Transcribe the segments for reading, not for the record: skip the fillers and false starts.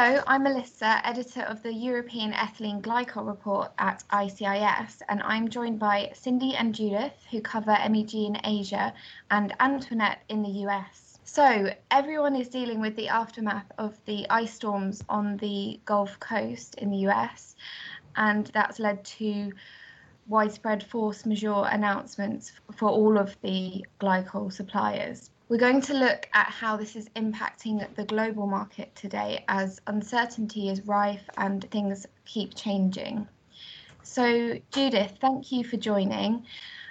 Hello, I'm Melissa, editor of the European Ethylene Glycol report at ICIS, and I'm joined by Cindy and Judith, who cover MEG in Asia, and Antoinette in the US. So, everyone is dealing with the aftermath of the ice storms on the Gulf Coast in the US, and that's led to widespread force majeure announcements for all of the glycol suppliers. We're going to look at how this is impacting the global market today as uncertainty is rife and things keep changing. So, Judith, thank you for joining.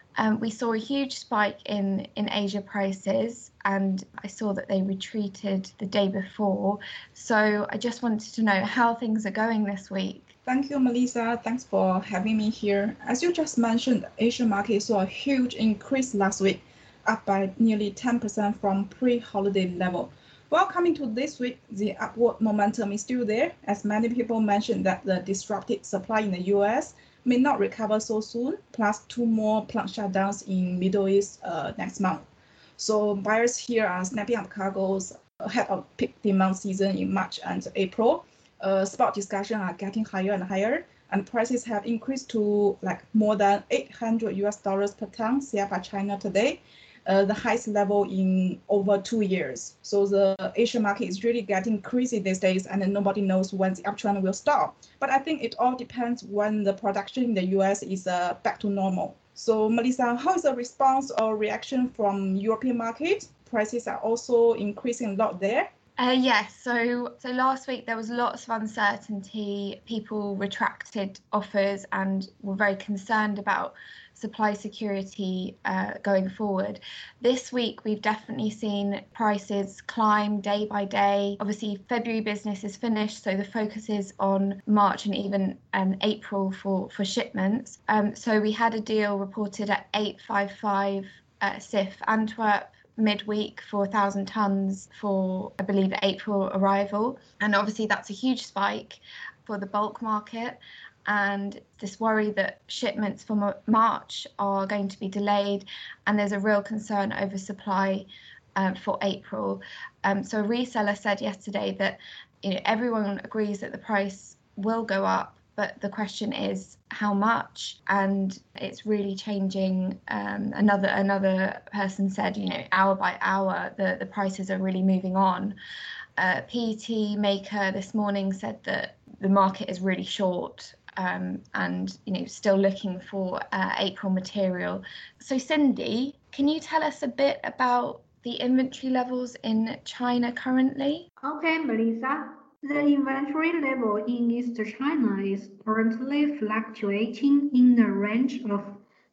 We saw a huge spike in Asia prices, and I saw that they retreated the day before. So I just wanted to know how things are going this week. Thank you, Melissa. Thanks for having me here. As you just mentioned, Asian market saw a huge increase last week, up by nearly 10% from pre-holiday level. Well, coming to this week, the upward momentum is still there, as many people mentioned that the disrupted supply in the US may not recover so soon, plus 2 more plant shutdowns in Middle East next month. So buyers here are snapping up cargoes ahead of peak demand season in March and April. Spot discussions are getting higher and higher, and prices have increased to like more than $800 per ton CFR by China today, the highest level in over 2 years. So the Asian market is really getting crazy these days, and then nobody knows when the uptrend will stop. But I think it all depends when the production in the US is back to normal. So Melissa, how is the response or reaction from European market? Prices are also increasing a lot there. Yes, so last week there was lots of uncertainty. People retracted offers and were very concerned about supply security going forward. This week we've definitely seen prices climb day by day. Obviously February business is finished, so the focus is on March and even April for shipments. So we had a deal reported at 855 CIF Antwerp midweek for 1,000 tons for, I believe, April arrival. And obviously that's a huge spike for the bulk market, and this worry that shipments for March are going to be delayed, and there's a real concern over supply for April. So a reseller said yesterday that everyone agrees that the price will go up, but the question is how much, and it's really changing. Another person said, hour by hour, the prices are really moving on. PET maker this morning said that the market is really short, and still looking for April material. So Cindy, can you tell us a bit about the inventory levels in China currently? Okay, Melissa. The inventory level in East China is currently fluctuating in the range of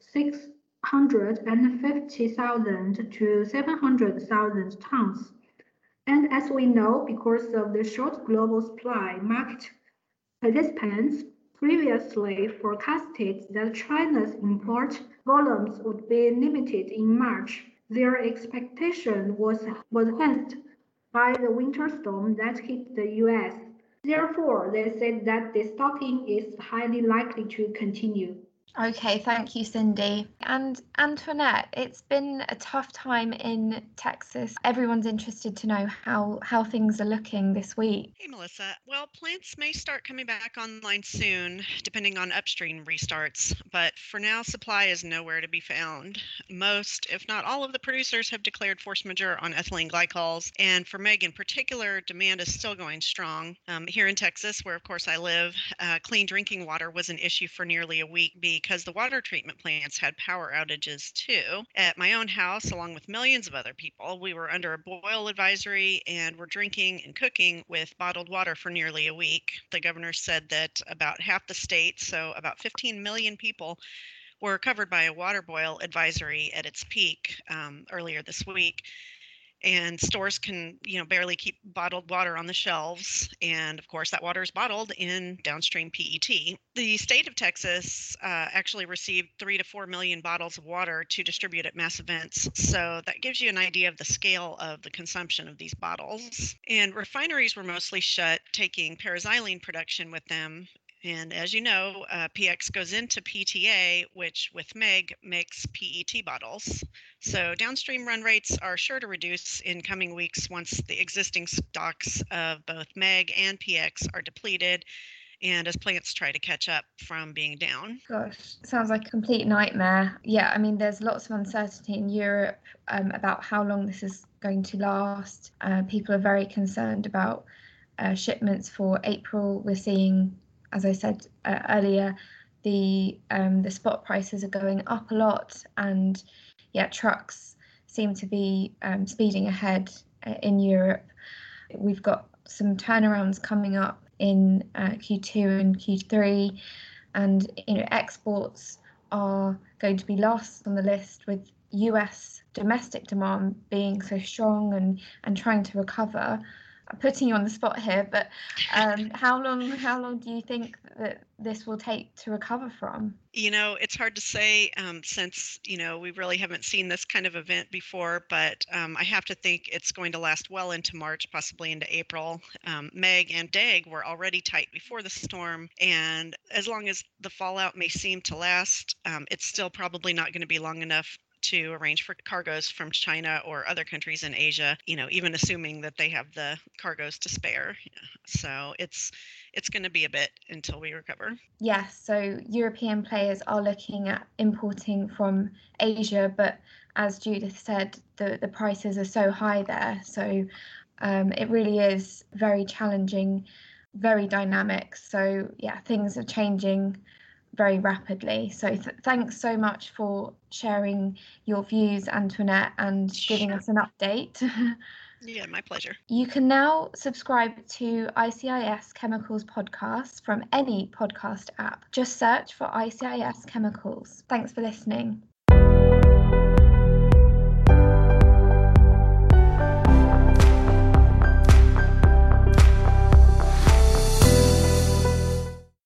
650,000 to 700,000 tons. And as we know, because of the short global supply, market participants previously forecasted that China's import volumes would be limited in March. Their expectation was enhanced by the winter storm that hit the US. Therefore, they said that the stocking is highly likely to continue. Okay, thank you, Cindy. And Antoinette, it's been a tough time in Texas. Everyone's interested to know how things are looking this week. Hey, Melissa. Well, plants may start coming back online soon, depending on upstream restarts. But for now, supply is nowhere to be found. Most, if not all of the producers have declared force majeure on ethylene glycols. And for MEG in particular, demand is still going strong. Here in Texas, where of course I live, clean drinking water was an issue for nearly a week because the water treatment plants had power outages too. At my own house, along with millions of other people, we were under a boil advisory and were drinking and cooking with bottled water for nearly a week. The governor said that about half the state, so about 15 million people, were covered by a water boil advisory at its peak earlier this week. And stores can, barely keep bottled water on the shelves. And of course, that water is bottled in downstream PET. The state of Texas actually received 3 to 4 million bottles of water to distribute at mass events. So that gives you an idea of the scale of the consumption of these bottles. And refineries were mostly shut, taking paraxylene production with them. And as you know, PX goes into PTA, which with MEG makes PET bottles. So downstream run rates are sure to reduce in coming weeks once the existing stocks of both MEG and PX are depleted and as plants try to catch up from being down. Gosh, sounds like a complete nightmare. Yeah, I mean, there's lots of uncertainty in Europe about how long this is going to last. People are very concerned about shipments for April. We're seeing, as I said earlier, the spot prices are going up a lot, and yeah, trucks seem to be speeding ahead in Europe. We've got some turnarounds coming up in Q2 and Q3, and exports are going to be last on the list, with US domestic demand being so strong and trying to recover. I'm putting you on the spot here, but how long do you think that this will take to recover from? It's hard to say since, we really haven't seen this kind of event before, but I have to think it's going to last well into March, possibly into April. MEG and DEG were already tight before the storm, and as long as the fallout may seem to last, it's still probably not going to be long enough to arrange for cargoes from China or other countries in Asia, even assuming that they have the cargoes to spare. So it's going to be a bit until we recover. Yes, so European players are looking at importing from Asia, but as Judith said, the prices are so high there. So it really is very challenging, very dynamic. So yeah, things are changing very rapidly. So thanks so much for sharing your views, Antoinette, and giving us an update. Yeah, my pleasure. You can now subscribe to ICIS Chemicals podcast from any podcast app. Just search for ICIS Chemicals. Thanks for listening.